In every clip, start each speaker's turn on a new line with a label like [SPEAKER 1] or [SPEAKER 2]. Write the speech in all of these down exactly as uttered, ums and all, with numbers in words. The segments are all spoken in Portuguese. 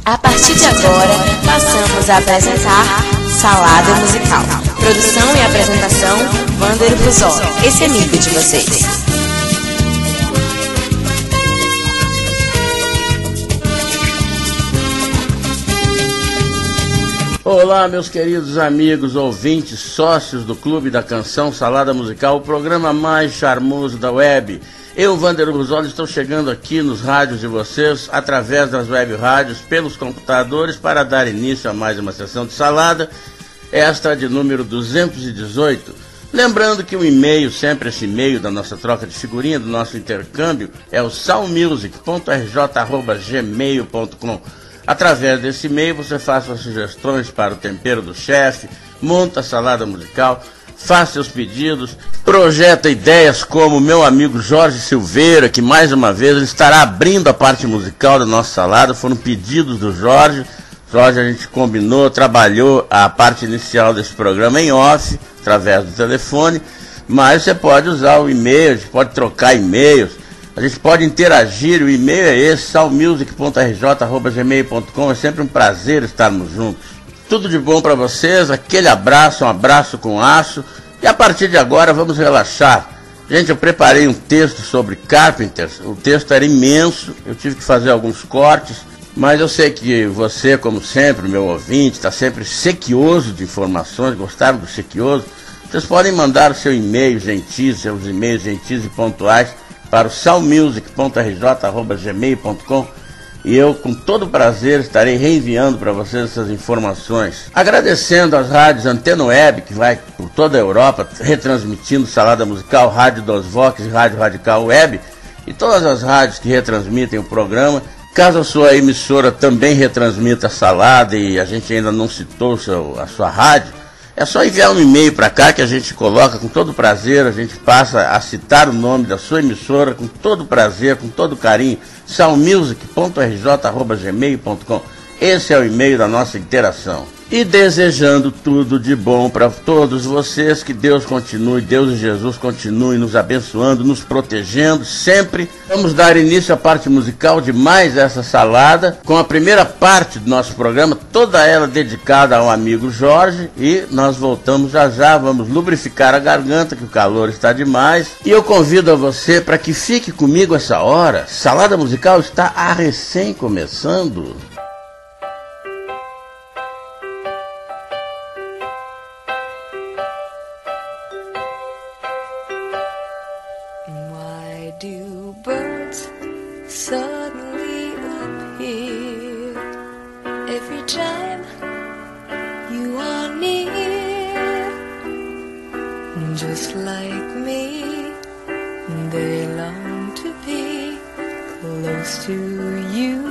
[SPEAKER 1] A partir de agora, passamos a apresentar Salada Musical. Produção e apresentação, Wander Buzol, esse amigo de vocês.
[SPEAKER 2] Olá, meus queridos amigos, ouvintes, sócios do Clube da Canção Salada Musical, o programa mais charmoso da web. Eu, Wander Buzol, estou chegando aqui nos rádios de vocês, através das web rádios, pelos computadores, para dar início a mais uma sessão de salada, esta de número duzentos e dezoito. Lembrando que o e-mail, sempre esse e-mail da nossa troca de figurinha, do nosso intercâmbio, é o salmusic ponto r j arroba gmail ponto com. Através desse e-mail você faz suas sugestões para o tempero do chefe, monta a salada musical, faz seus pedidos, projeta ideias como meu amigo Jorge Silveira, que mais uma vez ele estará abrindo a parte musical da nossa salada. Foram pedidos do Jorge. Jorge, a gente combinou, trabalhou a parte inicial desse programa em off, através do telefone, mas você pode usar o e-mail, a gente pode trocar e-mails, a gente pode interagir. O e-mail é esse, salmusic ponto r j arroba gmail ponto com. É sempre um prazer estarmos juntos. Tudo de bom para vocês, aquele abraço, um abraço com aço. E a partir de agora vamos relaxar. Gente, eu preparei um texto sobre Carpenters. O texto era imenso, eu tive que fazer alguns cortes, mas eu sei que você, como sempre, meu ouvinte, está sempre sequioso de informações, gostaram do sequioso. Vocês podem mandar o seu e-mail gentis, seus e-mails gentis e pontuais para o salmusic ponto r j arroba gmail ponto com. E eu, com todo prazer, estarei reenviando para vocês essas informações. Agradecendo às rádios Antena Web, que vai por toda a Europa, retransmitindo Salada Musical, Rádio dos Vox e Rádio Radical Web, e todas as rádios que retransmitem o programa. Caso a sua emissora também retransmita a Salada e a gente ainda não citou seu, a sua rádio, é só enviar um e-mail para cá que a gente coloca com todo prazer, a gente passa a citar o nome da sua emissora com todo prazer, com todo carinho, salmusic ponto r j arroba gmail ponto com. Esse é o e-mail da nossa interação. E desejando tudo de bom para todos vocês, que Deus continue, Deus e Jesus continue nos abençoando, nos protegendo sempre. Vamos dar início à parte musical de mais essa salada, com a primeira parte do nosso programa, toda ela dedicada ao amigo Jorge, e nós voltamos já já, vamos lubrificar a garganta, que o calor está demais. E eu convido a você para que fique comigo essa hora. Salada Musical está a recém começando.
[SPEAKER 3] Suddenly appear every time you are near, just like me, they long to be close to you.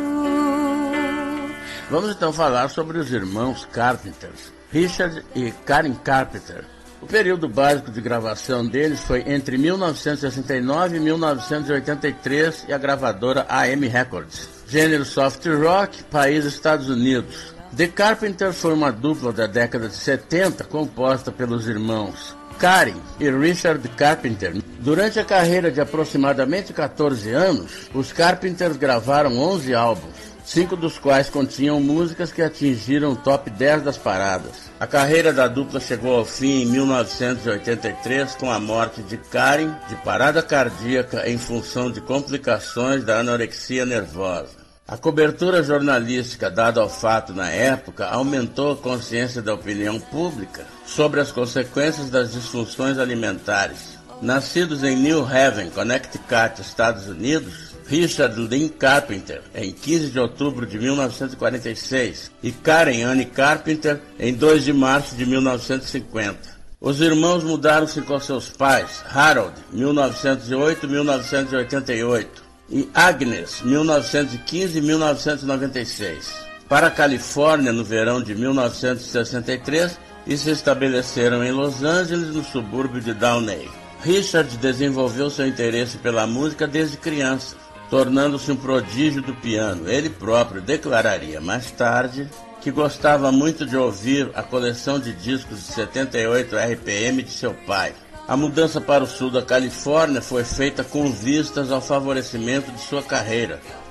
[SPEAKER 2] Vamos então falar sobre os irmãos Carpenters, Richard e Karen Carpenter. O período básico de gravação deles foi entre mil novecentos e sessenta e nove e mil novecentos e oitenta e três, e a gravadora A M Records. Gênero soft rock, país Estados Unidos. The Carpenters foi uma dupla da década de setenta, composta pelos irmãos Karen e Richard Carpenter. Durante a carreira de aproximadamente quatorze anos, os Carpenters gravaram onze álbuns, cinco dos quais continham músicas que atingiram o top dez das paradas. A carreira da dupla chegou ao fim em mil novecentos e oitenta e três com a morte de Karen de parada cardíaca em função de complicações da anorexia nervosa. A cobertura jornalística dada ao fato na época aumentou a consciência da opinião pública sobre as consequências das disfunções alimentares. Nascidos em New Haven, Connecticut, Estados Unidos, Richard Lynn Carpenter, em quinze de outubro de mil novecentos e quarenta e seis, e Karen Anne Carpenter, em dois de março de mil novecentos e cinquenta. Os irmãos mudaram-se com seus pais, Harold, mil novecentos e oito a mil novecentos e oitenta e oito, e Agnes, mil novecentos e quinze a mil novecentos e noventa e seis, para a Califórnia no verão de mil novecentos e sessenta e três e se estabeleceram em Los Angeles, no subúrbio de Downey. Richard desenvolveu seu interesse pela música desde criança, tornando-se um prodígio do piano. Ele próprio declararia mais tarde que gostava muito de ouvir a coleção de discos de setenta e oito R P M de seu pai. A mudança para o sul da Califórnia foi feita com vistas ao favorecimento de sua carreira.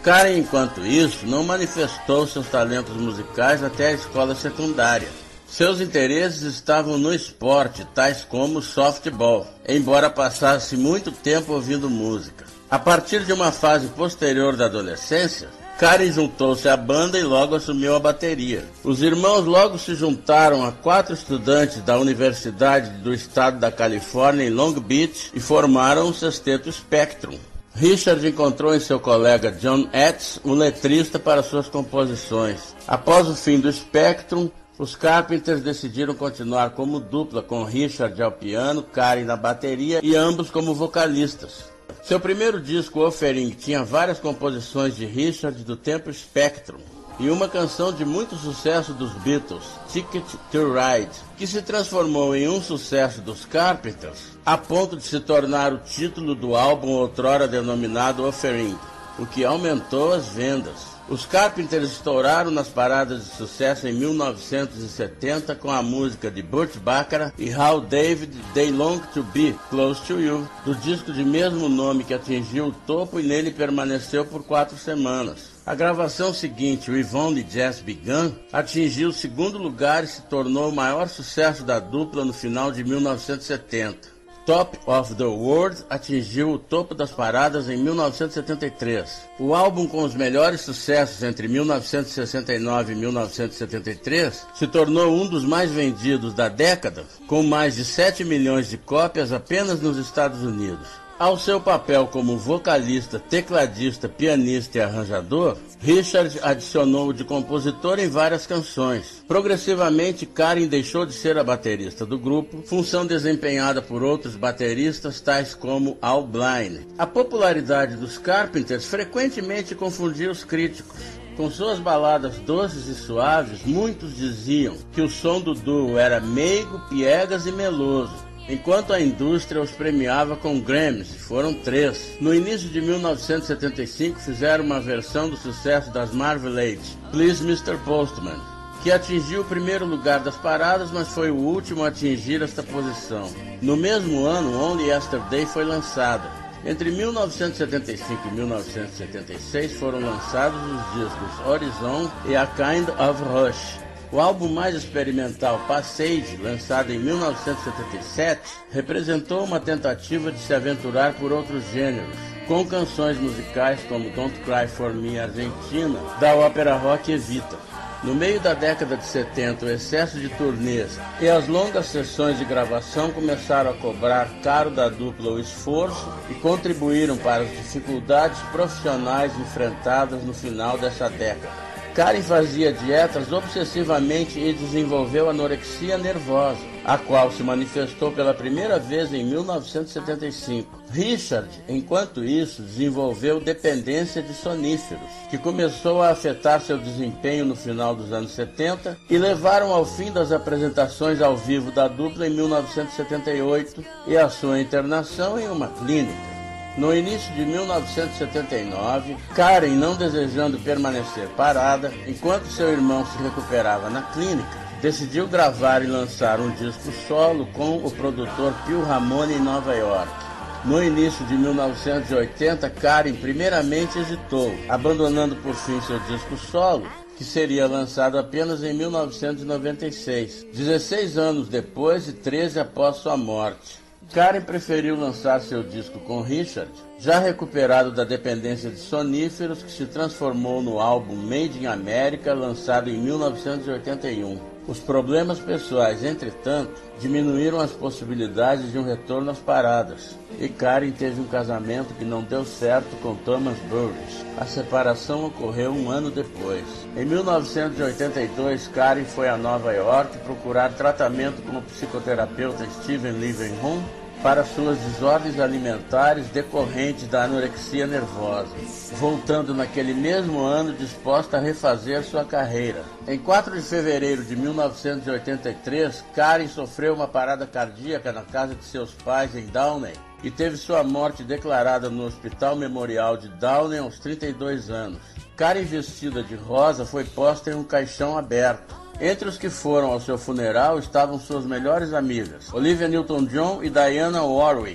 [SPEAKER 2] Karen, enquanto isso, não manifestou seus talentos musicais até a escola secundária. Seus interesses estavam no esporte, tais como softball, embora passasse muito tempo ouvindo música. A partir de uma fase posterior da adolescência, Karen juntou-se à banda e logo assumiu a bateria. Os irmãos logo se juntaram a quatro estudantes da Universidade do Estado da Califórnia em Long Beach e formaram o sexteto Spectrum. Richard encontrou em seu colega John Etz um letrista para suas composições. Após o fim do Spectrum, os Carpenters decidiram continuar como dupla, com Richard ao piano, Karen na bateria e ambos como vocalistas. Seu primeiro disco, Offering, tinha várias composições de Richard do tempo Spectrum e uma canção de muito sucesso dos Beatles, Ticket to Ride, que se transformou em um sucesso dos Carpenters a ponto de se tornar o título do álbum outrora denominado Offering, o que aumentou as vendas. Os Carpenters estouraram nas paradas de sucesso em mil novecentos e setenta com a música de Burt Bacharach e Hal David, They Long to Be Close to You, do disco de mesmo nome que atingiu o topo e nele permaneceu por quatro semanas. A gravação seguinte, We've Only Just Begun, atingiu o segundo lugar e se tornou o maior sucesso da dupla no final de mil novecentos e setenta. Top of the World atingiu o topo das paradas em mil novecentos e setenta e três. O álbum com os melhores sucessos entre mil novecentos e sessenta e nove e mil novecentos e setenta e três se tornou um dos mais vendidos da década, com mais de sete milhões de cópias apenas nos Estados Unidos. Ao seu papel como vocalista, tecladista, pianista e arranjador, Richard adicionou o de compositor em várias canções. Progressivamente, Karen deixou de ser a baterista do grupo, função desempenhada por outros bateristas tais como Al Blind. A popularidade dos Carpenters frequentemente confundia os críticos. Com suas baladas doces e suaves, muitos diziam que o som do duo era meigo, piegas e meloso, enquanto a indústria os premiava com Grammys, foram três. No início de mil novecentos e setenta e cinco fizeram uma versão do sucesso das Marvelettes, Please mister Postman, que atingiu o primeiro lugar das paradas, mas foi o último a atingir esta posição. No mesmo ano, Only Yesterday foi lançada. Entre mil novecentos e setenta e cinco e mil novecentos e setenta e seis foram lançados os discos Horizon e A Kind of Rush. O álbum mais experimental, Passage, lançado em mil novecentos e setenta e sete, representou uma tentativa de se aventurar por outros gêneros, com canções musicais como Don't Cry For Me Argentina, da ópera rock Evita. No meio da década de setenta, o excesso de turnês e as longas sessões de gravação começaram a cobrar caro da dupla o esforço e contribuíram para as dificuldades profissionais enfrentadas no final dessa década. Karen fazia dietas obsessivamente e desenvolveu anorexia nervosa, a qual se manifestou pela primeira vez em mil novecentos e setenta e cinco. Richard, enquanto isso, desenvolveu dependência de soníferos, que começou a afetar seu desempenho no final dos anos setenta e levaram ao fim das apresentações ao vivo da dupla em mil novecentos e setenta e oito e a sua internação em uma clínica. No início de mil novecentos e setenta e nove, Karen, não desejando permanecer parada, enquanto seu irmão se recuperava na clínica, decidiu gravar e lançar um disco solo com o produtor Phil Ramone em Nova York. No início de mil novecentos e oitenta, Karen primeiramente hesitou, abandonando por fim seu disco solo, que seria lançado apenas em mil novecentos e noventa e seis, dezesseis anos depois e treze após sua morte. Karen preferiu lançar seu disco com Richard, já recuperado da dependência de soníferos, que se transformou no álbum Made in America, lançado em mil novecentos e oitenta e um. Os problemas pessoais, entretanto, diminuíram as possibilidades de um retorno às paradas, e Karen teve um casamento que não deu certo com Thomas Burris. A separação ocorreu um ano depois. Em mil novecentos e oitenta e dois, Karen foi a Nova York procurar tratamento com o psicoterapeuta Steven Levenhulme para suas desordens alimentares decorrentes da anorexia nervosa, voltando naquele mesmo ano disposta a refazer sua carreira. Em quatro de fevereiro de mil novecentos e oitenta e três, Karen sofreu uma parada cardíaca na casa de seus pais em Downey e teve sua morte declarada no Hospital Memorial de Downey aos trinta e dois anos. Karen, vestida de rosa, foi posta em um caixão aberto. Entre os que foram ao seu funeral estavam suas melhores amigas, Olivia Newton-John e Diana Warwick.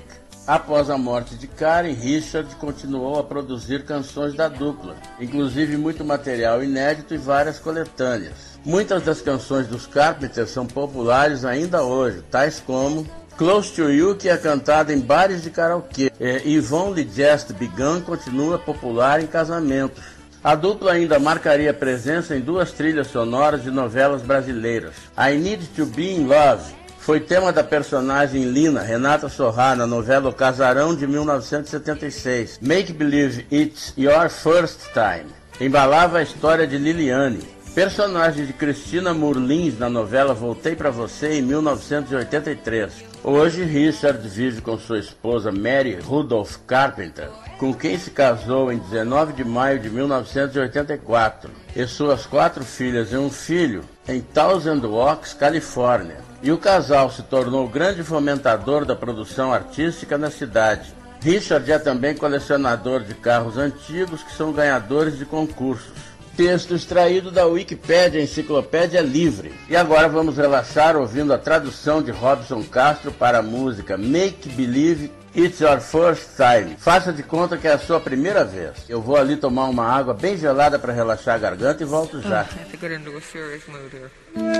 [SPEAKER 2] Após a morte de Karen, Richard continuou a produzir canções da dupla, inclusive muito material inédito e várias coletâneas. Muitas das canções dos Carpenters são populares ainda hoje, tais como Close to You, que é cantada em bares de karaokê, e You've Only Just Begun continua popular em casamentos. A dupla ainda marcaria presença em duas trilhas sonoras de novelas brasileiras. I Need to Be in Love foi tema da personagem Lina, Renata Sorrah, na novela O Casarão de mil novecentos e setenta e seis. Make Believe It's Your First Time embalava a história de Liliane. Personagem de Cristina Murlins na novela Voltei Pra Você em mil novecentos e oitenta e três. Hoje, Richard vive com sua esposa Mary Rudolph Carpenter, com quem se casou em dezenove de maio de mil novecentos e oitenta e quatro, e suas quatro filhas e um filho em Thousand Oaks, Califórnia. E o casal se tornou grande fomentador da produção artística na cidade. Richard é também colecionador de carros antigos que são ganhadores de concursos. Texto extraído da Wikipédia, Enciclopédia Livre. E agora vamos relaxar ouvindo a tradução de Robson Castro para a música Make Believe It's Your First Time. Faça de conta que é a sua primeira vez. Eu vou ali tomar uma água bem gelada para relaxar a garganta e volto já.
[SPEAKER 4] I have to get into a serious mood here.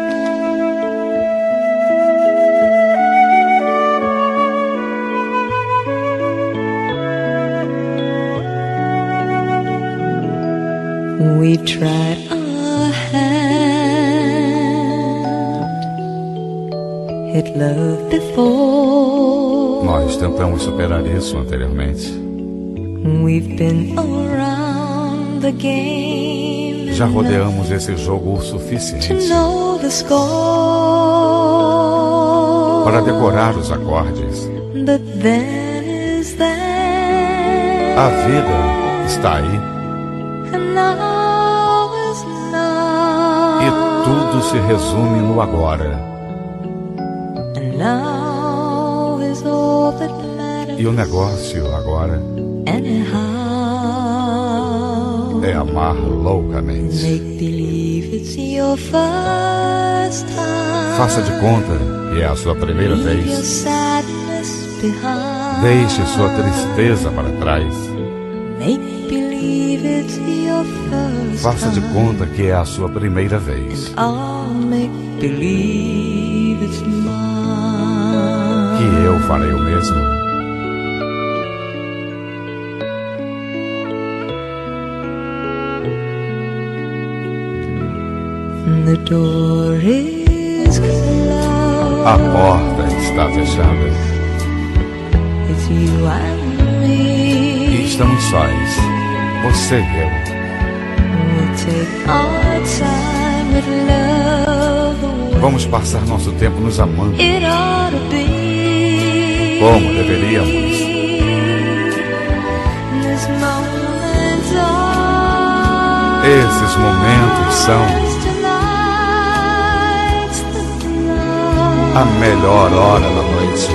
[SPEAKER 3] We've tried our hand, hit love before.
[SPEAKER 5] Nós tentamos superar isso anteriormente.
[SPEAKER 3] We've been around the game.
[SPEAKER 5] Já rodeamos esse jogo o
[SPEAKER 3] to
[SPEAKER 5] suficiente
[SPEAKER 3] know the score.
[SPEAKER 5] para decorar os acordes.
[SPEAKER 3] But then is there,
[SPEAKER 5] A vida está aí
[SPEAKER 3] and now is now,
[SPEAKER 5] e tudo se resume no agora.
[SPEAKER 3] and now is all that matters.
[SPEAKER 5] E o negócio agora
[SPEAKER 3] Anyhow,
[SPEAKER 5] é amar loucamente.
[SPEAKER 3] make believe it's your first time.
[SPEAKER 5] Faça de conta que é a sua primeira
[SPEAKER 3] Leave your
[SPEAKER 5] vez.
[SPEAKER 3] sadness behind.
[SPEAKER 5] Deixe sua tristeza para trás.
[SPEAKER 3] Make believe it's your first
[SPEAKER 5] Faça de
[SPEAKER 3] time.
[SPEAKER 5] conta que é a sua primeira vez.
[SPEAKER 3] I'll make believe it's mine.
[SPEAKER 5] Que eu farei o mesmo.
[SPEAKER 3] The door is closed.
[SPEAKER 5] A porta está fechada
[SPEAKER 3] It's you and
[SPEAKER 5] e
[SPEAKER 3] me.
[SPEAKER 5] estamos sós. Você e eu.
[SPEAKER 3] We'll take our time with love. the way
[SPEAKER 5] Vamos passar nosso tempo nos amando
[SPEAKER 3] It ought to be.
[SPEAKER 5] como deveríamos.
[SPEAKER 3] This moment are
[SPEAKER 5] Esses momentos são
[SPEAKER 3] tonight's the night.
[SPEAKER 5] a melhor hora da noite.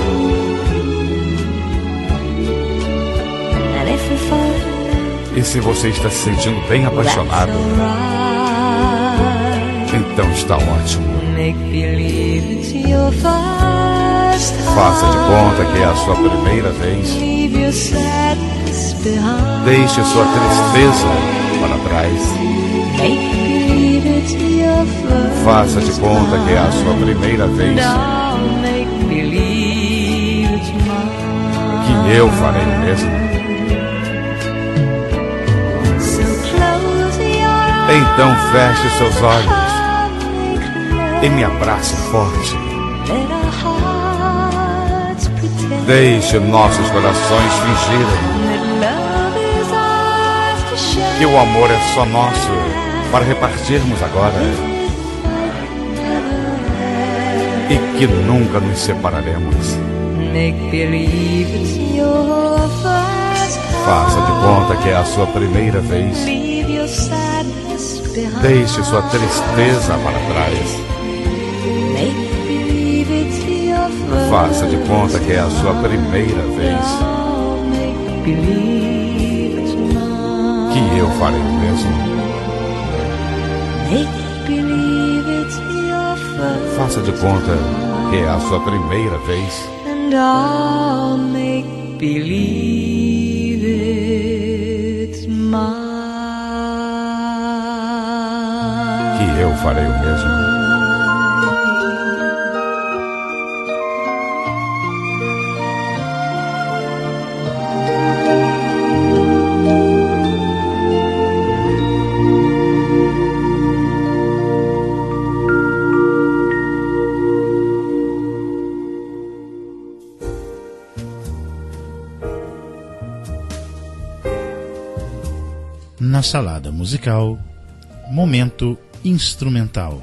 [SPEAKER 3] And if we fall in love,
[SPEAKER 5] E se você está se sentindo bem apaixonado,
[SPEAKER 3] that's alright.
[SPEAKER 5] então está ótimo.
[SPEAKER 3] Make believe it's your first time.
[SPEAKER 5] Faça de conta que é a sua primeira vez.
[SPEAKER 3] Leave your sadness behind.
[SPEAKER 5] Deixe sua tristeza para trás.
[SPEAKER 3] Make believe it's your first
[SPEAKER 5] Faça de conta que é a sua primeira vez.
[SPEAKER 3] I'll make believe it's mine.
[SPEAKER 5] Que eu farei o mesmo.
[SPEAKER 3] So close your eyes.
[SPEAKER 5] Então feche seus olhos
[SPEAKER 3] Make love.
[SPEAKER 5] e me abrace forte.
[SPEAKER 3] Let our hearts pretend
[SPEAKER 5] Deixe nossos corações fingirem
[SPEAKER 3] that love is ours to share.
[SPEAKER 5] que o amor é só nosso para repartirmos agora e que nunca nos separaremos.
[SPEAKER 3] Make believe it's your first time.
[SPEAKER 5] Faça de conta que é a sua primeira vez.
[SPEAKER 3] Leave your sadness behind.
[SPEAKER 5] Deixe sua tristeza para trás.
[SPEAKER 3] Make believe it's your first
[SPEAKER 5] Faça de conta que é a sua primeira vez.
[SPEAKER 3] I'll make believe it's mine.
[SPEAKER 5] Que eu farei o mesmo.
[SPEAKER 3] Make believe it's your first
[SPEAKER 5] Faça de conta que é a sua primeira vez.
[SPEAKER 3] and I'll make believe it's mine.
[SPEAKER 5] Que eu farei o mesmo.
[SPEAKER 6] Na salada musical, momento instrumental.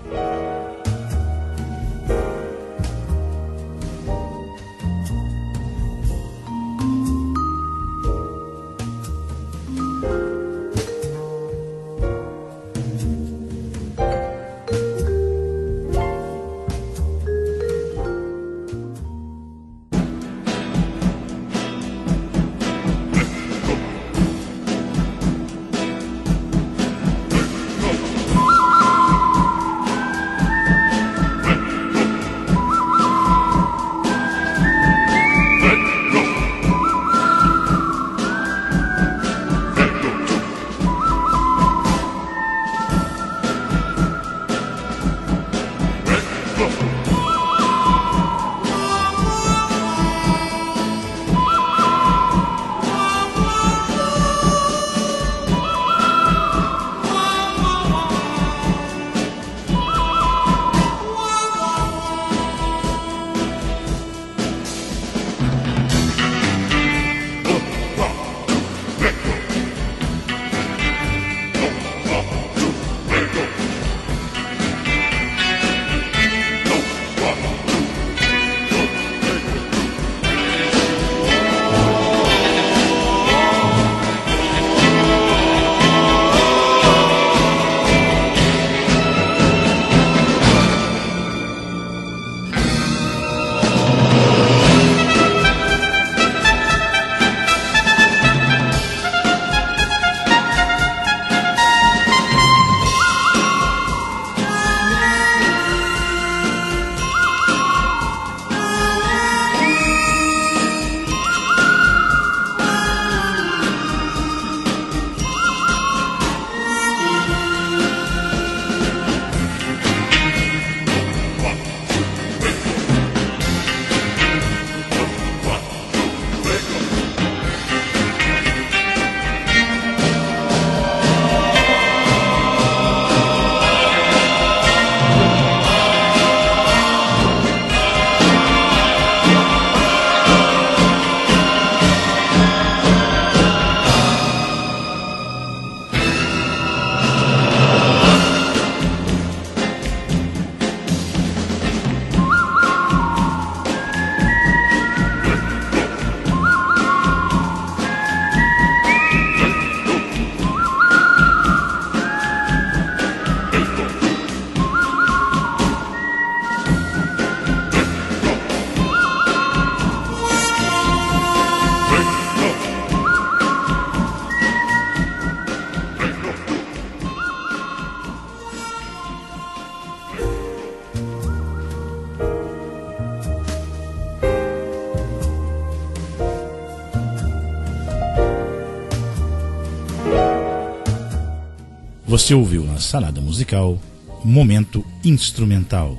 [SPEAKER 6] Você ouviu na salada musical, momento instrumental.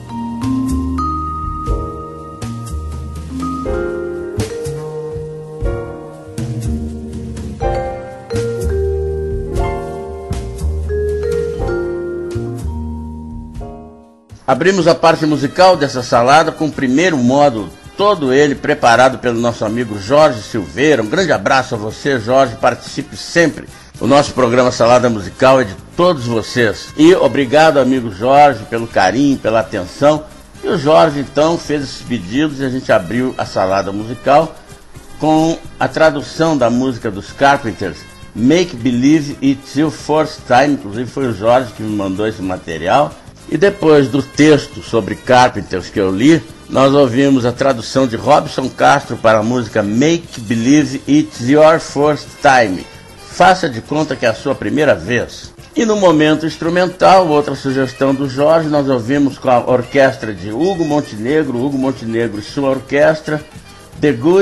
[SPEAKER 2] Abrimos a parte musical dessa salada com o primeiro módulo, todo ele preparado pelo nosso amigo Jorge Silveira. Um grande abraço a você, Jorge, participe sempre. O nosso programa Salada Musical é de todos vocês. E obrigado, amigo Jorge, pelo carinho, pela atenção. E o Jorge, então, fez esses pedidos e a gente abriu a salada musical com a tradução da música dos Carpenters, Make Believe It's Your First Time. Inclusive foi o Jorge que me mandou esse material. E depois do texto sobre Carpenters que eu li, nós ouvimos a tradução de Robson Castro para a música Make Believe It's Your First Time. Faça de conta que é a sua primeira vez. E no momento instrumental, outra sugestão do Jorge, nós ouvimos com a orquestra de Hugo Montenegro, Hugo Montenegro e sua orquestra, The Good,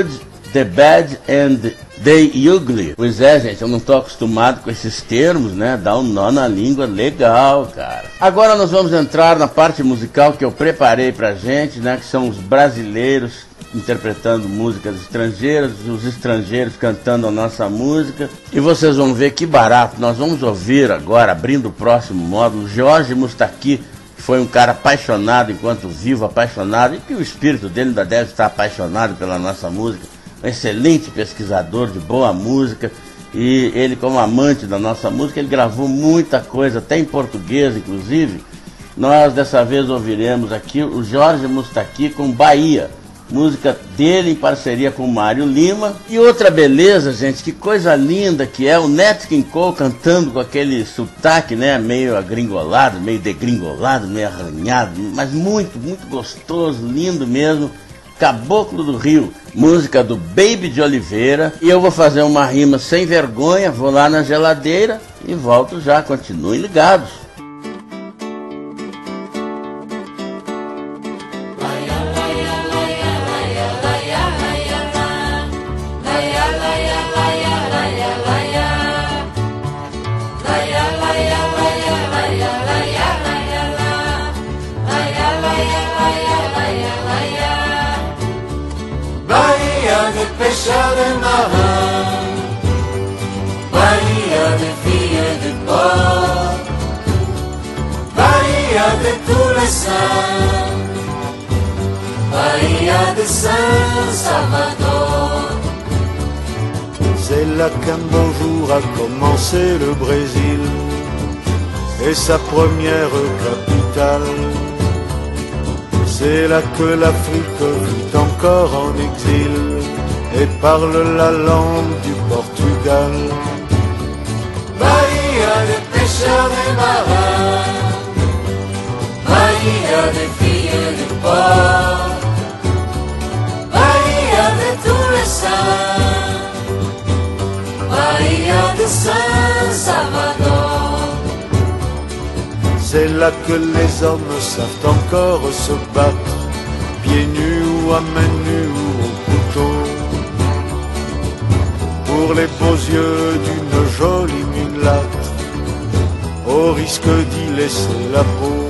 [SPEAKER 2] The Bad and the Ugly. Pois é, gente, eu não tô acostumado com esses termos, né? Dá um nó na língua legal, cara. Agora nós vamos entrar na parte musical que eu preparei pra gente, né? Que são os brasileiros interpretando músicas estrangeiras, os estrangeiros cantando a nossa música. E vocês vão ver que barato. Nós vamos ouvir agora, abrindo o próximo módulo, Jorge Mustaki, que foi um cara apaixonado enquanto vivo, apaixonado, e que o espírito dele ainda deve estar apaixonado pela nossa música. Um excelente pesquisador de boa música, e ele, como amante da nossa música, ele gravou muita coisa, até em português inclusive. Nós dessa vez ouviremos aqui o Jorge Mustaki com Bahia, música dele em parceria com o Mário Lima. E outra beleza, gente, que coisa linda que é o Nat King Cole cantando com aquele sotaque, né, meio agringolado, meio degringolado, meio arranhado, mas muito, muito gostoso, lindo mesmo. Caboclo do Rio, música do Baby de Oliveira. E eu vou fazer uma rima sem vergonha, vou lá na geladeira e volto já, continuem ligados.
[SPEAKER 7] Pêcheurs et marins, Bahia des filles du port, Bahia de tous les saints, Bahia de Saint-Salvador.
[SPEAKER 8] C'est là qu'un beau jour a commencé le Brésil et sa première capitale. C'est là que l'Afrique vit encore en exil et parle la langue du Portugal.
[SPEAKER 7] Bahia des pêcheurs et marins, Bahia des filles du port, Bahia de tous les saints, Bahia de Saint-Salvador.
[SPEAKER 8] C'est là que les hommes savent encore se battre, pieds nus ou à main nue ou au couteau, pour les beaux yeux d'une jolie mulâtre, au risque d'y laisser la peau.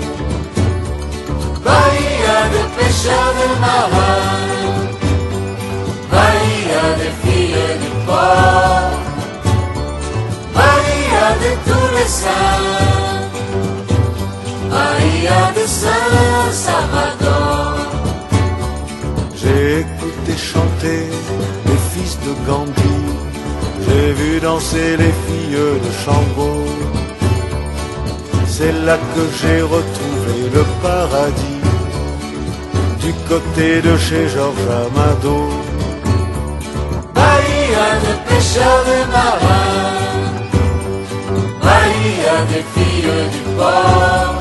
[SPEAKER 7] Bahia des pêcheurs et marins, Bahia des filles du port, Bahia de tous les saints, Bahia de Saint-Salvador.
[SPEAKER 8] J'ai écouté chanter les fils de Gandhi, j'ai vu danser les filles de Chambaud. C'est là que j'ai retrouvé le paradis, du côté de chez Georges Amado.
[SPEAKER 7] Bahia de pêcheurs et marins, Bahia des filles du port,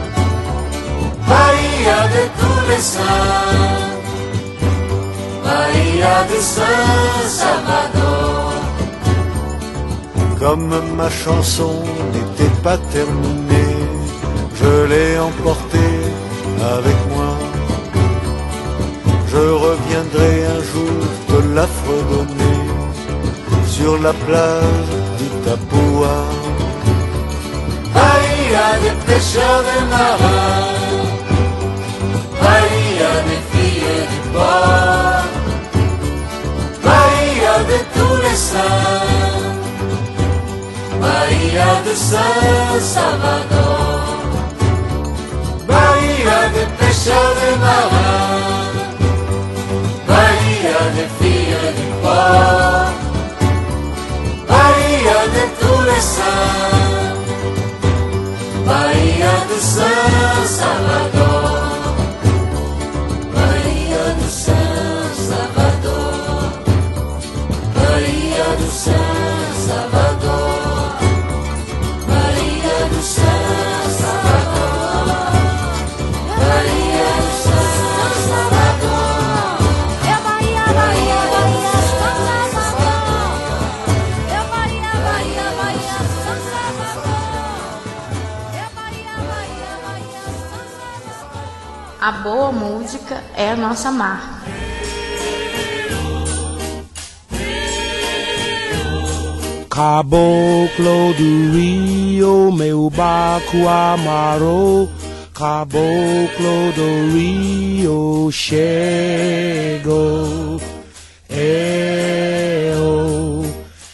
[SPEAKER 7] Bahia de tous les saints, Bahia de Saint-Salvador.
[SPEAKER 8] Comme ma chanson n'était pas terminée, je l'ai emportée avec moi. Je reviendrai un jour te la fredonner sur la plage d'Itapúa.
[SPEAKER 7] Bahia des pêcheurs et marins, Bahia des filles du port, Bahia de tous les saints, Bahia de Saint-Salvador. Bahia des pêcheurs et marins, Bahia des filles du port, Bahia de tous les saints, Bahia de Saint-Salvador. Bahia de Saint-Salvador, Bahia de Saint-Salvador, Bahia de Saint-Salvador, Bahia de Saint-Salvador.
[SPEAKER 9] É Bahia, Bahia, Bahia, Saint-Salvador. É Bahia, Bahia, Bahia, Saint-Salvador. É Bahia, Bahia, Bahia, Saint-Salvador.
[SPEAKER 1] A boa música é a nossa marca.
[SPEAKER 10] Caboclo do Rio, meu barco amarrou. Caboclo do Rio chegou. Eu,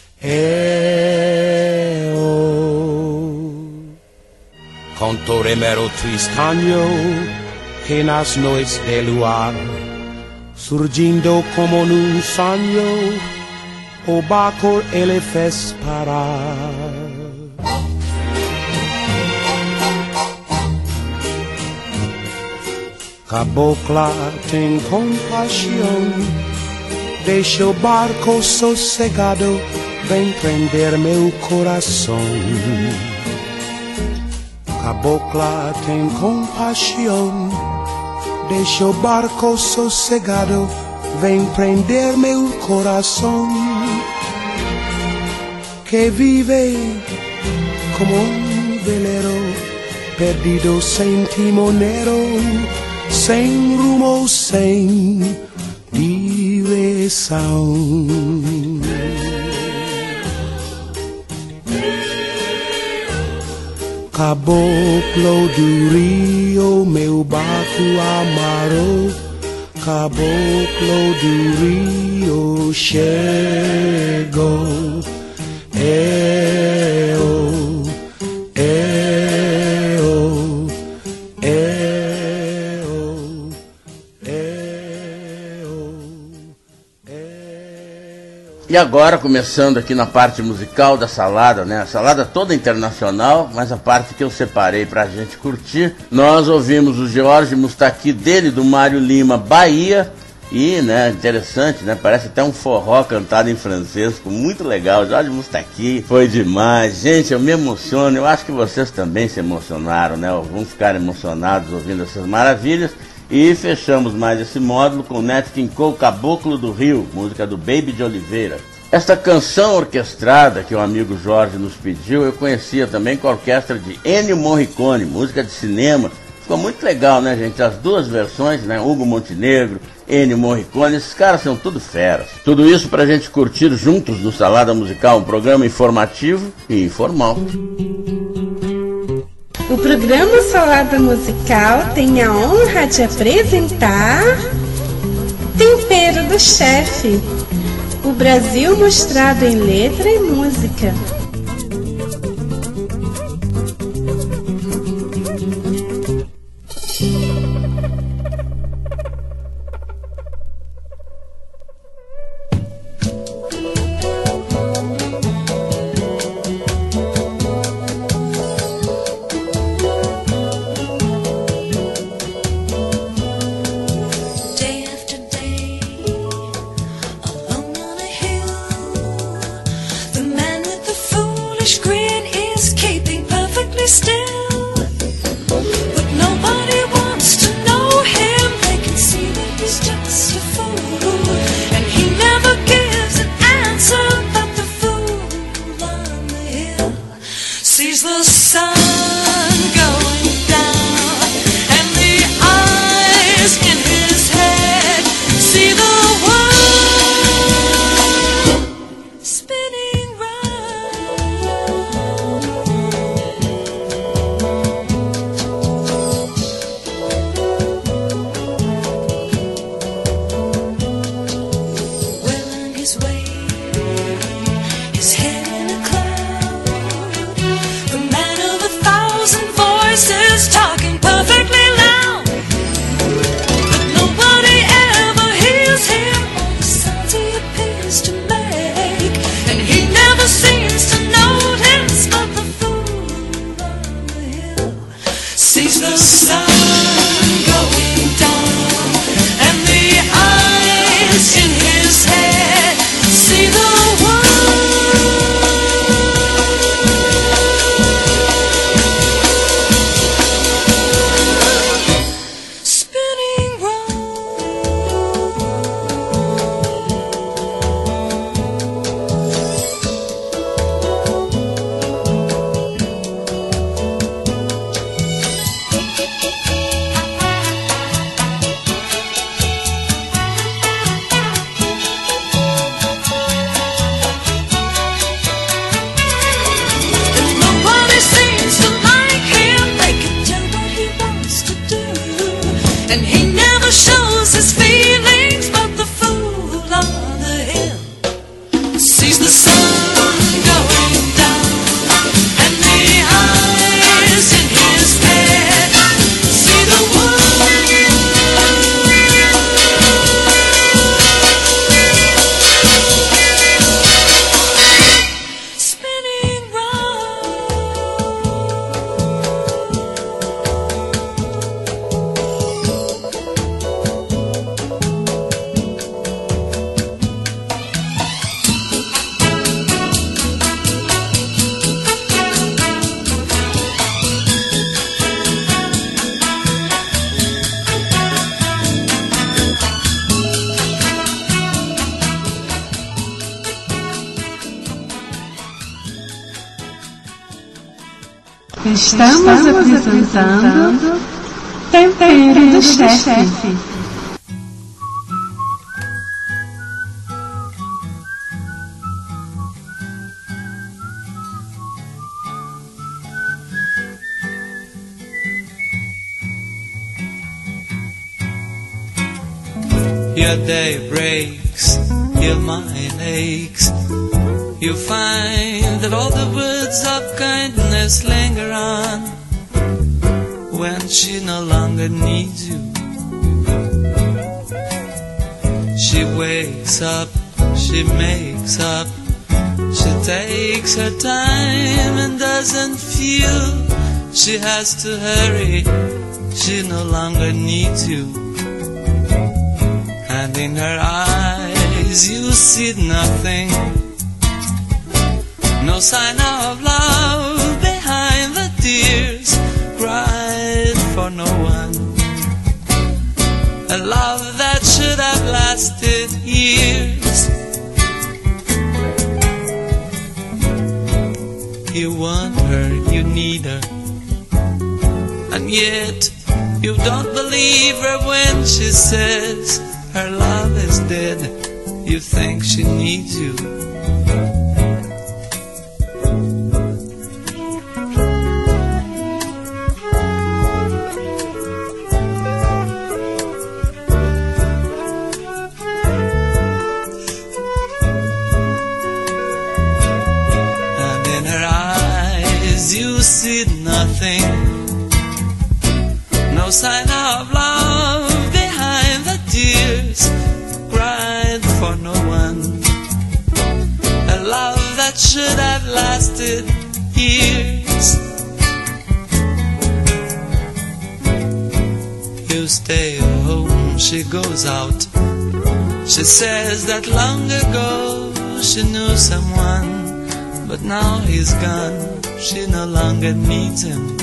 [SPEAKER 10] eu. Canto remero Tristanho, que nas noites de luar, surgindo como num sonho, o barco ele fez parar. Cabocla tem compaixão, deixa o barco sossegado, vem prender meu coração. Cabocla tem compaixão, deixa o barco sossegado, vem prender meu coração. Que vive como um veleiro, perdido sem timoneiro, sem rumo, sem direção. Caboclo do Rio, meu barco amarrou. Caboclo do Rio chegou. Eu, eu, eu,
[SPEAKER 2] E agora, começando aqui na parte musical da salada, né? A salada toda internacional, mas a parte que eu separei pra gente curtir. Nós ouvimos o Jorge Mustaqui dele, do Mário Lima, Bahia. E, né, interessante, né? Parece até um forró cantado em francês, ficou muito legal. Jorge Mustaqui foi demais. Gente, eu me emociono, eu acho que vocês também se emocionaram, né? Vão ficar emocionados ouvindo essas maravilhas. E fechamos mais esse módulo com Nat King Cole, Caboclo do Rio, música do Baby de Oliveira. Esta canção orquestrada que o amigo Jorge nos pediu, eu conhecia também com a orquestra de Ennio Morricone, música de cinema. Ficou muito legal, né, gente? As duas versões, né? Hugo Montenegro, Ennio Morricone, esses caras são tudo feras. Tudo isso pra gente curtir juntos no Salada Musical, um programa informativo e informal.
[SPEAKER 11] O programa Salada Musical tem a honra de apresentar Tempero do Chefe, o Brasil mostrado em letra e música.
[SPEAKER 7] and he never shows his feelings. But the fool on the hill sees the sun going down, and the eyes in his bed see the world spinning
[SPEAKER 11] Estamos apresentando Tempero do Chefe.
[SPEAKER 12] Your day breaks, your mind aches. You find that all the words of kindness linger on when she no longer needs you. She wakes up, she makes up, she takes her time and doesn't feel she has to hurry. She no longer needs you. And in her eyes you see nothing, no sign of love behind the tears cried for no one. A love that should have lasted years. You want her, you need her, and yet you don't believe her when she says her love is dead. You think she needs you. And in her eyes you see nothing, no sign of love behind the tears cried for no one. A love that should have lasted years. You stay home, she goes out. She says that long ago she knew someone, but now he's gone, she no longer needs him.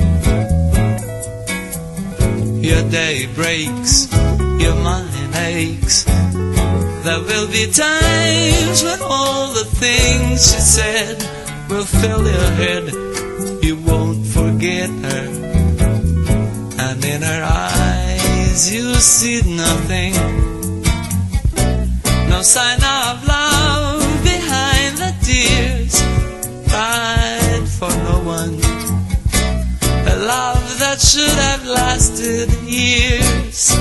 [SPEAKER 12] Your day breaks, your mind aches. There will be times when all the things she said will fill your head. You won't forget her. And in her eyes you see nothing, no sign of love behind the tears cried for no one. A love that should have lasted years.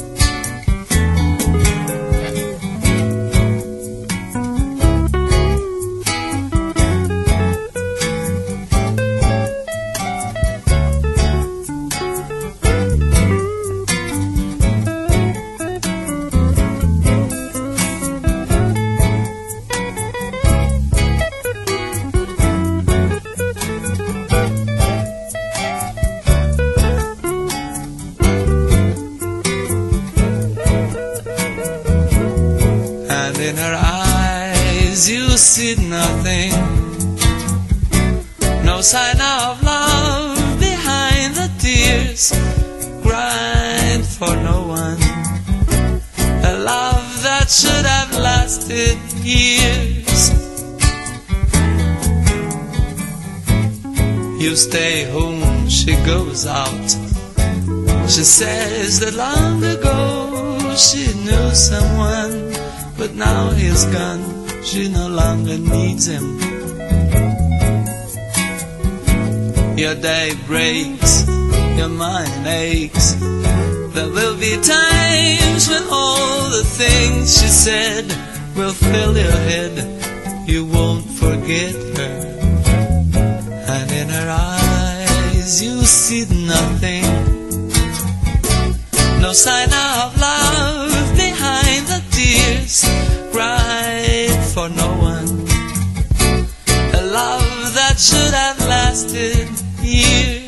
[SPEAKER 12] In her eyes you see nothing, no sign of love behind the tears cried for no one. A love that should have lasted years. You stay home, she goes out. She says that long ago she knew someone, but now he's gone, she no longer needs him. Your day breaks, your mind aches. There will be times when all the things she said will fill your head. You won't forget her. And in her eyes you see nothing, no sign of love behind the tears cried for no one. A love that should have lasted years.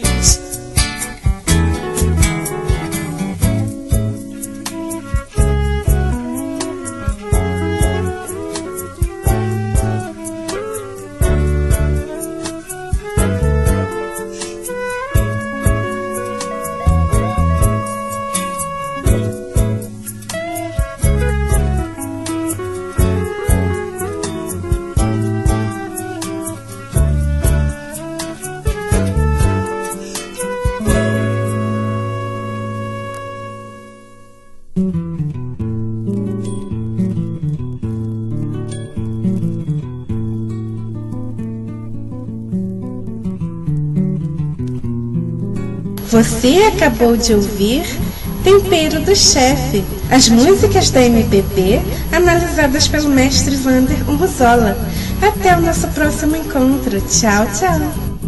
[SPEAKER 11] Você acabou de ouvir Tempero do Chefe, as músicas da M P B analisadas pelo mestre Vander Urruzola. Até o nosso próximo encontro. Tchau, tchau.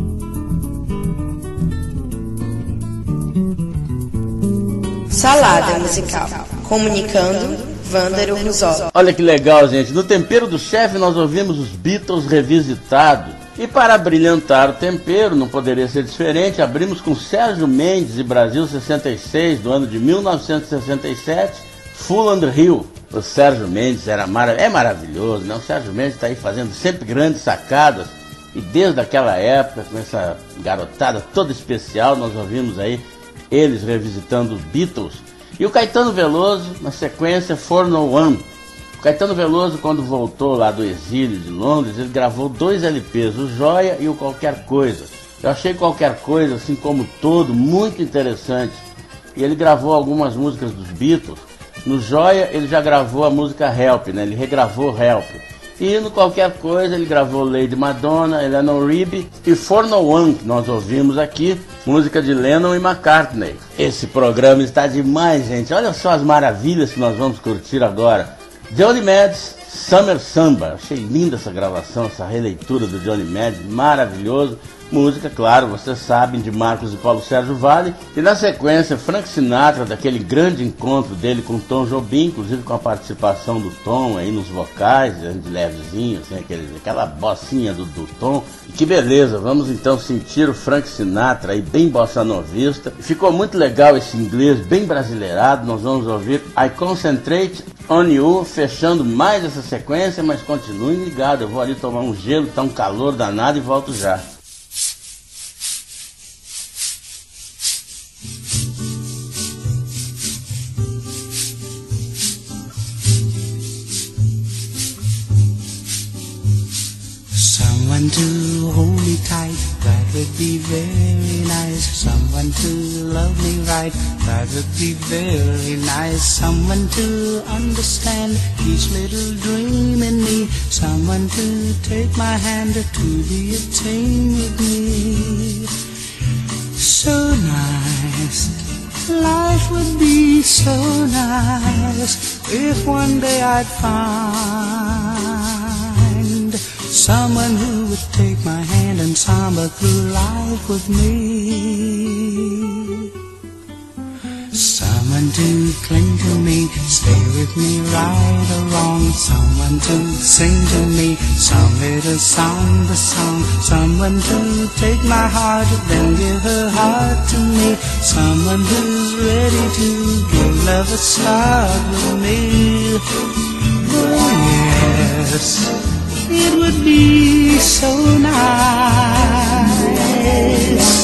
[SPEAKER 1] Salada musical. Comunicando, Vander Urruzola.
[SPEAKER 2] Olha que legal, gente. No Tempero do Chefe nós ouvimos os Beatles revisitados. E para brilhantar o tempero, não poderia ser diferente, abrimos com Sérgio Mendes e Brasil sessenta e seis, do ano de mil novecentos e sessenta e sete, Full on the Hill. O Sérgio Mendes era marav- é maravilhoso, né? O Sérgio Mendes está aí fazendo sempre grandes sacadas, e desde aquela época, com essa garotada toda especial, nós ouvimos aí eles revisitando os Beatles. E o Caetano Veloso, na sequência, For No One. Caetano Veloso, quando voltou lá do exílio de Londres, ele gravou dois L Ps, o Joia e o Qualquer Coisa. Eu achei Qualquer Coisa, assim como todo, muito interessante. E ele gravou algumas músicas dos Beatles. No Joia, ele já gravou a música Help, né? Ele regravou Help. E no Qualquer Coisa, ele gravou Lady Madonna, Eleanor Rigby e For No One, que nós ouvimos aqui, música de Lennon e McCartney. Esse programa está demais, gente. Olha só as maravilhas que nós vamos curtir agora. Johnny Mads, Summer Samba. Achei linda essa gravação, essa releitura do Johnny Mads, maravilhoso. Música, claro, vocês sabem, de Marcos e Paulo Sérgio Vale. E na sequência, Frank Sinatra, daquele grande encontro dele com Tom Jobim, inclusive com a participação do Tom aí nos vocais, de levezinho, assim, aquele, aquela bossinha do, do Tom. E que beleza, vamos então sentir o Frank Sinatra aí, bem bossa novista. Ficou muito legal esse inglês, bem brasileirado. Nós vamos ouvir I Concentrate on You, fechando mais essa sequência, mas continuem ligados. Eu vou ali tomar um gelo, tá um calor danado e volto já.
[SPEAKER 13] Someone to hold me tight, that would be very nice. Someone to love me right, that would be very nice. Someone to understand each little dream in me. Someone to take my hand, to be a team with me. So nice, life would be so nice if one day I'd find someone who would take my hand and samba through life with me. Someone to cling to me, stay with me right or wrong. Someone to sing to me some little song, the song. Someone to take my heart, then give her heart to me. Someone who's ready to give love a start with me. Oh yes, it would be so nice.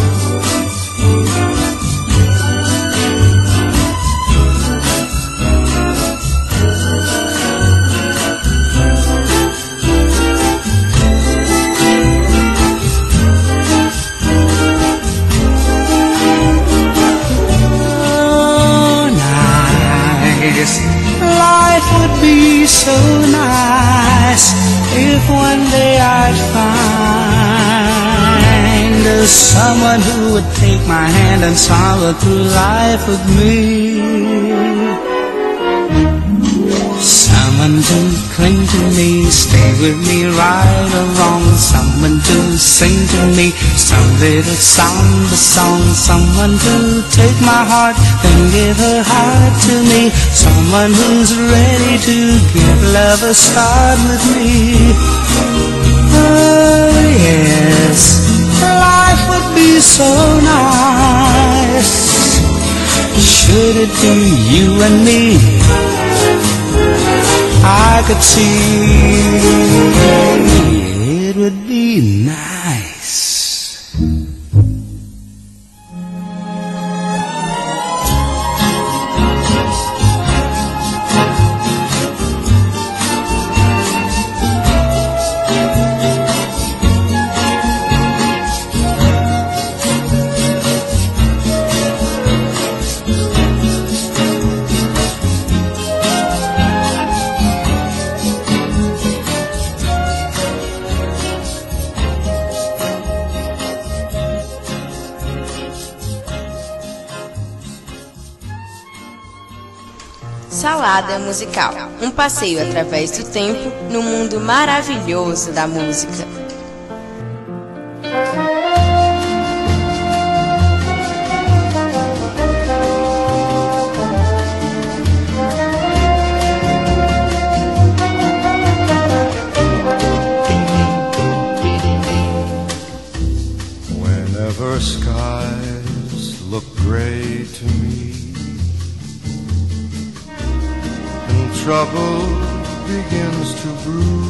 [SPEAKER 13] Life would be so nice if one day I'd find someone who would take my hand and sorrow through life with me. Someone to cling to me, stay with me right or wrong. Someone to sing to me some little somber song. Someone to take my heart, then give her heart to me. Someone who's ready to give love a start with me. Oh yes, life would be so nice. Should it be you and me? I could see it would be nice.
[SPEAKER 1] Salada musical, um passeio através do tempo no mundo maravilhoso da música.
[SPEAKER 8] Whenever skies look gray to me, trouble begins to brew.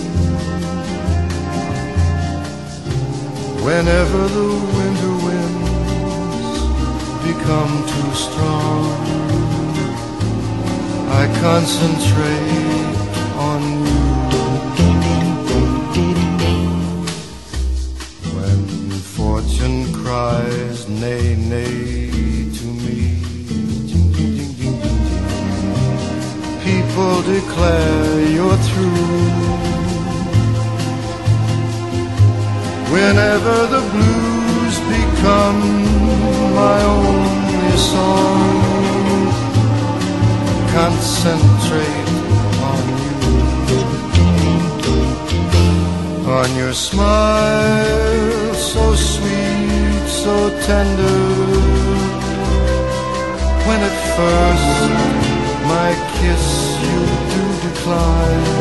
[SPEAKER 8] Whenever the winter winds become too strong, I concentrate on you. When fortune cries nay, nay to me, people declare you're through. Whenever the blues become my only song, concentrate on you, on your smile so sweet, so tender. When at first my kiss you do decline,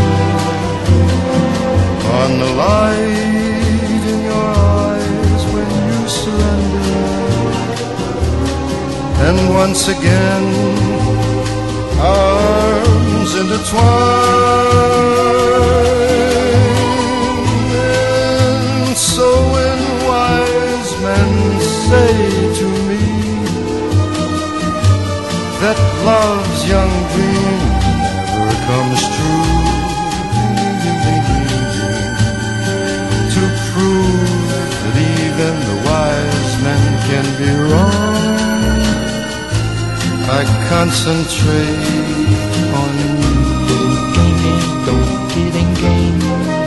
[SPEAKER 8] on the light in your eyes when you surrender, and once again arms intertwine. And so when wise men say to me that love's young dream never comes true, to prove that even the wise men can be wrong, I concentrate on you. Don't get engaged.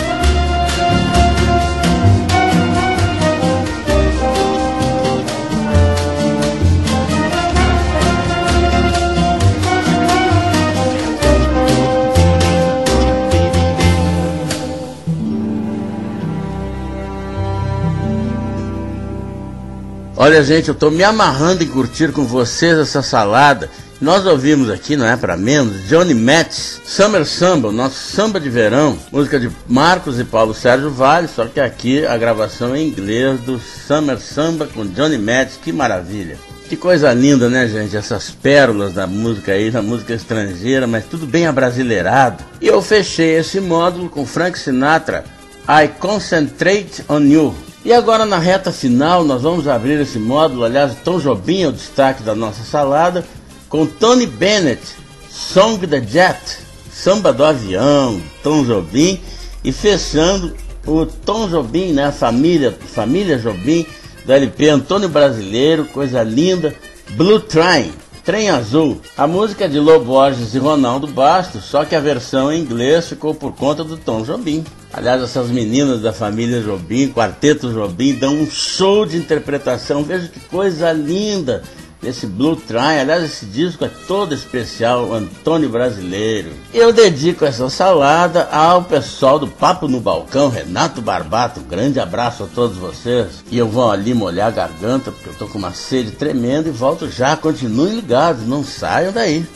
[SPEAKER 2] Olha, gente, eu tô me amarrando em curtir com vocês essa salada. Nós ouvimos aqui, não é para menos, Johnny Metz, Summer Samba, o nosso samba de verão, música de Marcos e Paulo Sérgio Vale, só que aqui a gravação é em inglês do Summer Samba com Johnny Metz. Que maravilha. Que coisa linda, né, gente? Essas pérolas da música aí, da música estrangeira, mas tudo bem abrasileirado. E eu fechei esse módulo com Frank Sinatra, I Concentrate on You. E agora na reta final nós vamos abrir esse módulo, aliás, Tom Jobim é o destaque da nossa salada, com Tony Bennett, Song the Jet, Samba do Avião, Tom Jobim, e fechando o Tom Jobim, né, a família, família Jobim, do L P Antônio Brasileiro, coisa linda, Blue Train. Trem Azul. A música é de Lô Borges e Ronaldo Bastos, só que a versão em inglês ficou por conta do Tom Jobim. Aliás, essas meninas da família Jobim, Quarteto Jobim, dão um show de interpretação. Veja que coisa linda esse Blue Train. Aliás, esse disco é todo especial, Antônio Brasileiro. Eu dedico essa salada ao pessoal do Papo no Balcão, Renato Barbato. Grande abraço a todos vocês. E eu vou ali molhar a garganta, porque eu tô com uma sede tremenda e volto já. Continuem ligados, não saiam daí.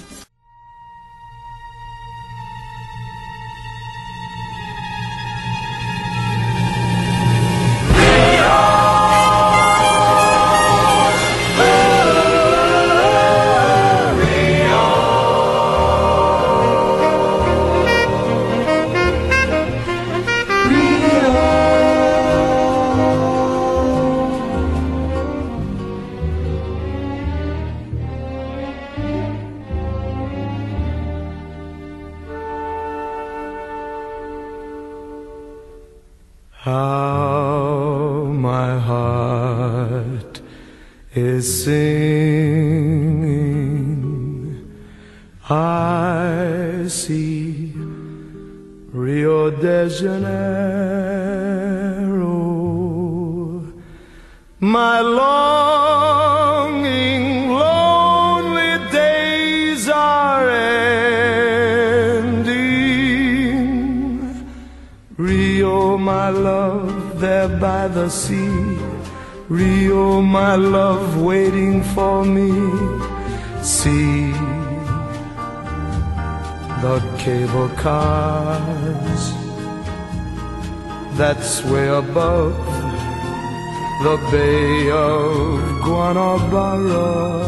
[SPEAKER 10] How my heart is singing, I see Rio de Janeiro, my longing, lonely days are ending. Rio, my love, there by the sea. Rio, my love, waiting for me. See the cable cars that sway above the Bay of Guanabara.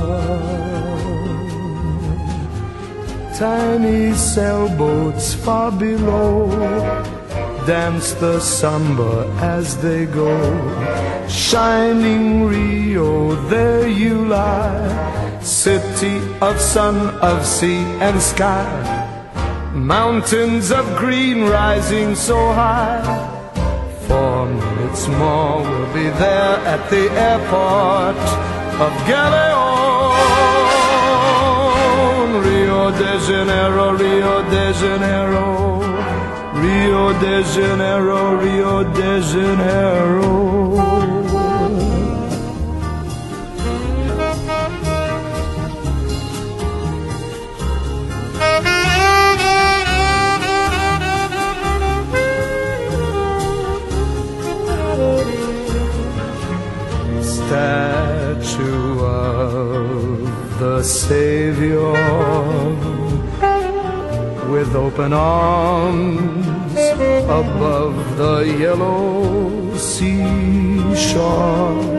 [SPEAKER 10] Tiny sailboats far below dance the samba as they go. Shining Rio, there you lie, city of sun, of sea and sky. Mountains of green rising so high. Four minutes more we'll be there at the airport of Galeon. Rio de Janeiro, Rio de Janeiro, Rio de Janeiro, Rio de Janeiro. Statue of the Savior with open arms above the yellow seashore.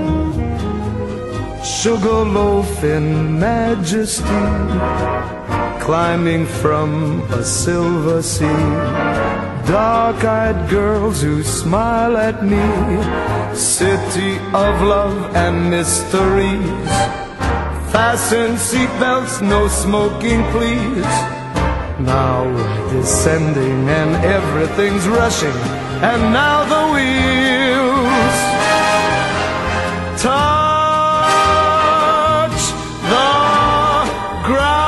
[SPEAKER 10] Sugarloaf in majesty, climbing from a silver sea. Dark-eyed girls who smile at me, city of love and mysteries. Fasten seatbelts, no smoking please. Now we're descending and everything's rushing, and now the wheels touch the ground.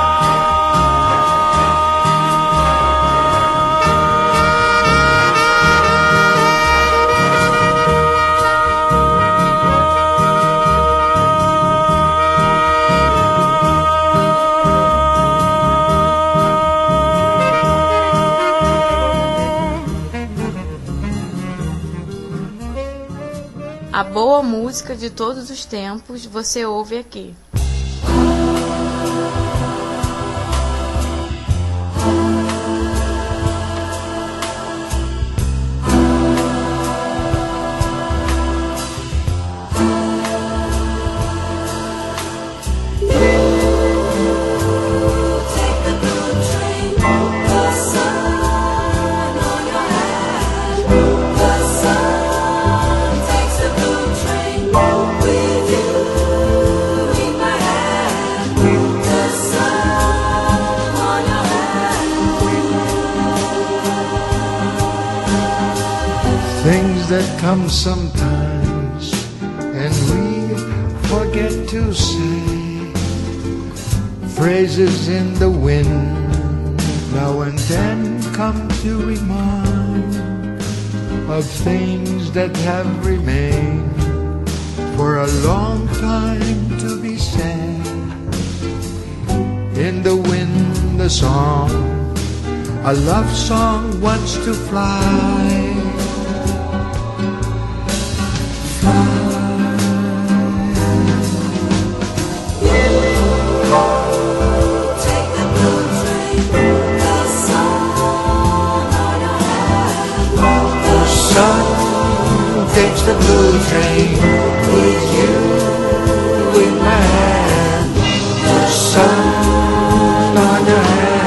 [SPEAKER 1] A boa música de todos os tempos você ouve aqui.
[SPEAKER 14] That come sometimes and we forget to say. phrases in the wind now and then come to remind of things that have remained for a long time to be said. In the wind a song, a love song wants to fly.
[SPEAKER 8] Takes the blue train with you in my hand, the sun on your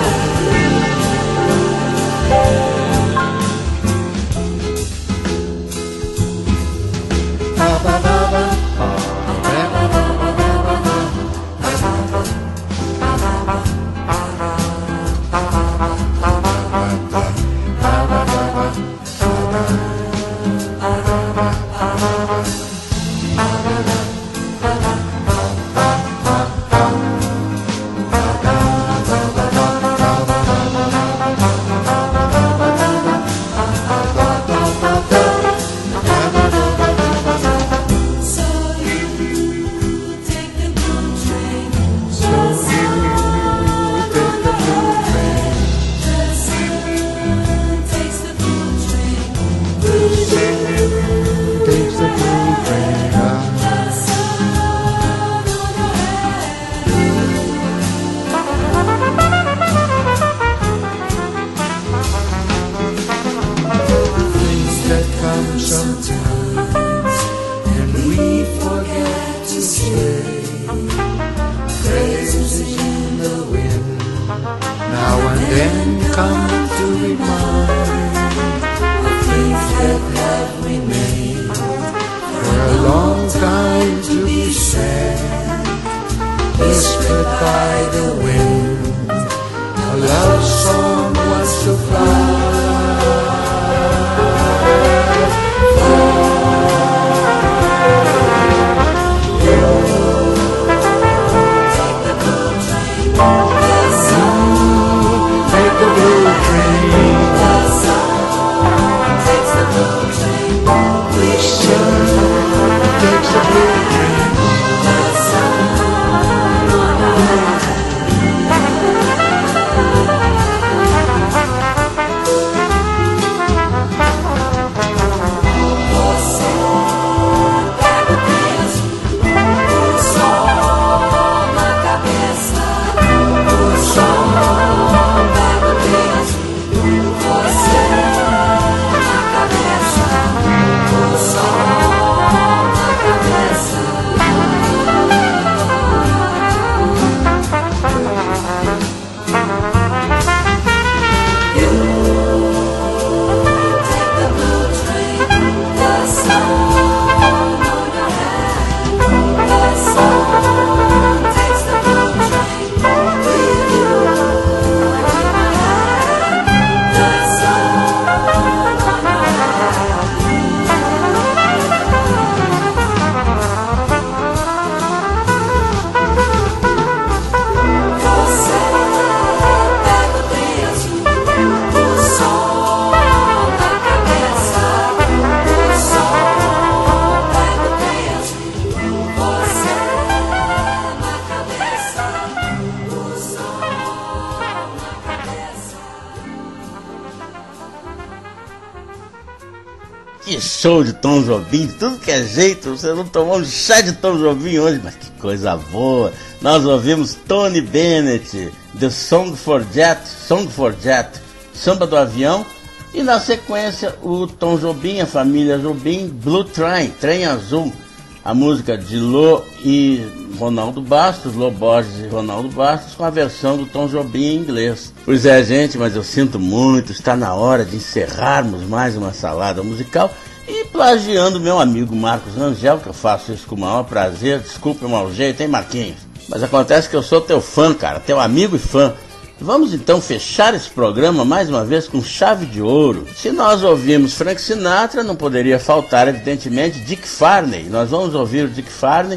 [SPEAKER 2] Que show de Tom Jobim, tudo que é jeito, você não tomou um chá de Tom Jobim hoje, mas que coisa boa. Nós ouvimos Tony Bennett, The Song for Jet, Song for Jet, Samba do Avião, e na sequência o Tom Jobim, a família Jobim, Blue Train, Trem Azul, a música de Lô e Ronaldo Bastos, Lô Borges e Ronaldo Bastos, com a versão do Tom Jobim em inglês. Pois é, gente, mas eu sinto muito, está na hora de encerrarmos mais uma salada musical e plagiando meu amigo Marcos Rangel, que eu faço isso com o maior prazer. Desculpe o mau jeito, hein, Marquinhos? Mas acontece que eu sou teu fã, cara, teu amigo e fã. Vamos então fechar esse programa mais uma vez com chave de ouro. Se nós ouvimos Frank Sinatra, não poderia faltar, evidentemente, Dick Farney. Nós vamos ouvir o Dick Farney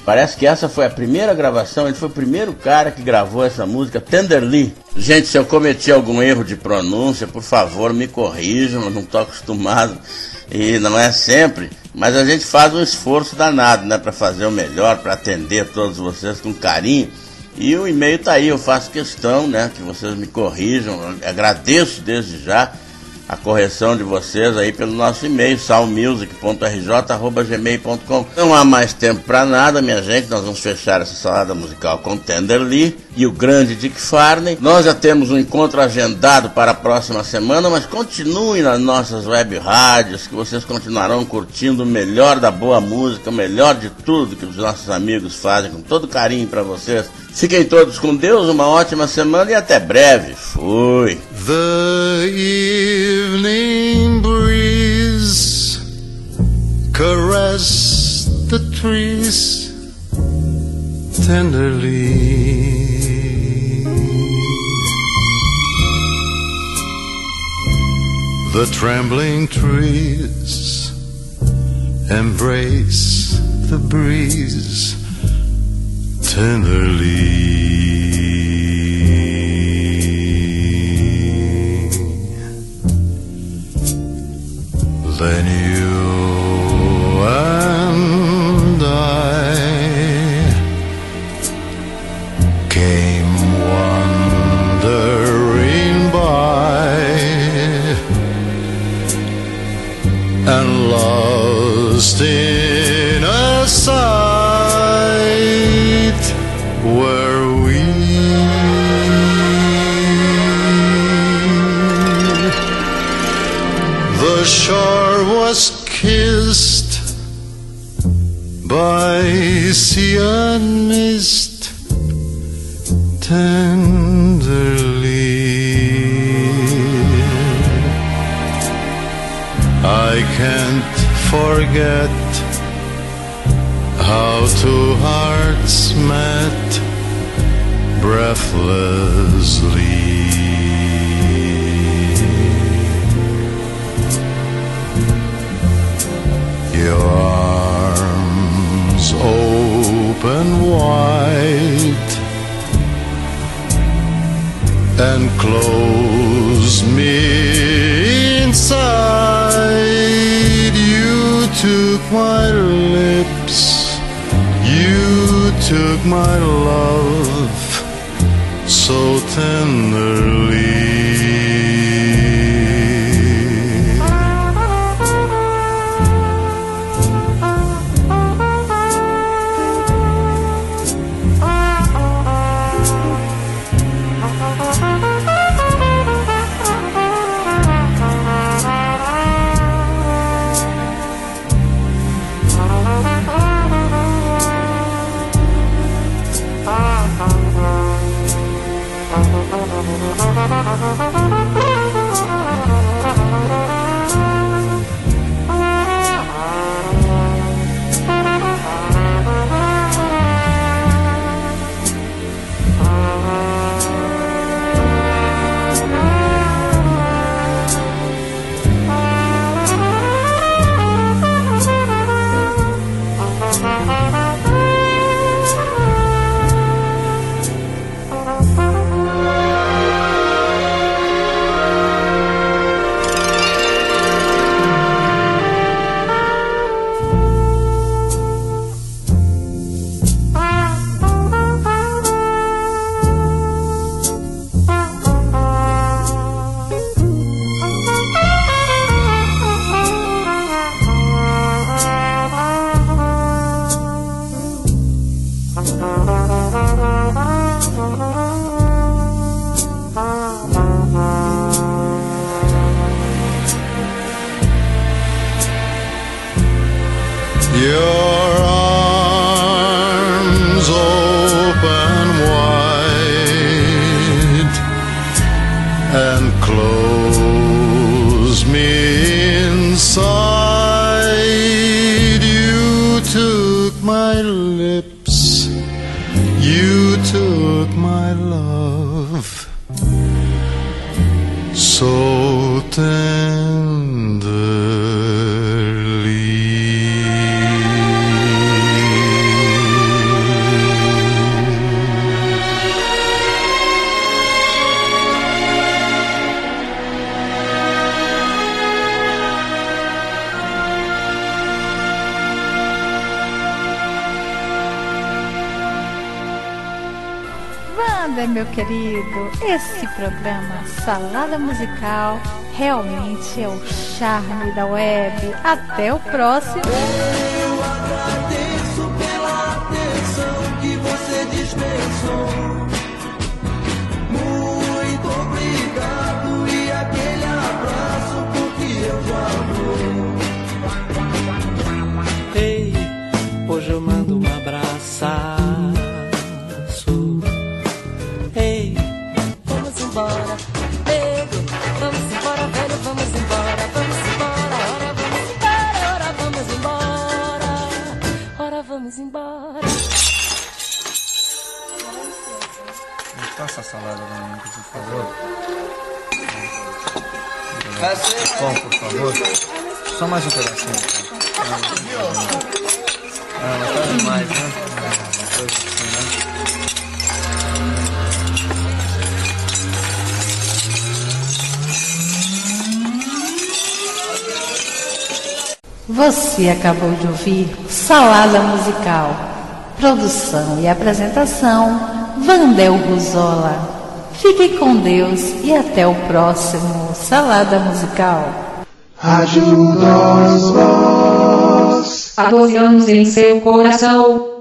[SPEAKER 2] Parece que essa foi a primeira gravação, ele foi o primeiro cara que gravou essa música, Tenderly. Gente, se eu cometi algum erro de pronúncia, por favor, me corrijam, eu não estou acostumado, e não é sempre, mas a gente faz um esforço danado, né, para fazer o melhor, para atender todos vocês com carinho. E o e-mail tá aí, eu faço questão, né, que vocês me corrijam, eu agradeço desde já a correção de vocês aí pelo nosso e-mail, salmusic ponto r j arroba gmail ponto com. Não há mais tempo pra nada, minha gente, nós vamos fechar essa salada musical com Tenderly e o grande Dick Farney. Nós já temos um encontro agendado para a próxima semana, mas continuem nas nossas web rádios, que vocês continuarão curtindo o melhor da boa música, o melhor de tudo que os nossos amigos fazem, com todo carinho para vocês. Fiquem todos com Deus, uma ótima semana e até breve. Fui!
[SPEAKER 8] The evening breeze caressed the trees tenderly. The trembling trees embrace the breeze tenderly. Then you and I came wandering by, and lost in a sight were we. The shore was kissed by sea and mist tenderly. I can't forget how two hearts met breathlessly. Your arms open wide and close me inside. You took my lips, you took my love so tenderly. Your arms open wide and close me inside. You took my lips, you took my love so tenderly.
[SPEAKER 15] Wander, meu querido, esse programa Salada Musical realmente é o charme da web. Até o próximo.
[SPEAKER 7] Eu agradeço pela atenção que você dispensou. Muito obrigado e aquele abraço porque eu já vou. Ei, hoje eu mando um abraço. Ei, vamos embora, nego, vamos embora, velho, vamos embora, vamos embora, ora vamos embora, ora vamos embora, ora vamos embora.
[SPEAKER 16] Me passa a salada pra mim, por favor. Bom, por favor. Só mais um pedacinho. Ah, mas tá demais, né? Uma coisa assim, né?
[SPEAKER 15] Você acabou de ouvir Salada Musical. Produção e apresentação, Vandel Ruzola. Fique com Deus e até o próximo Salada Musical.
[SPEAKER 17] Ajuda-os vós.
[SPEAKER 18] Há doze anos em seu coração.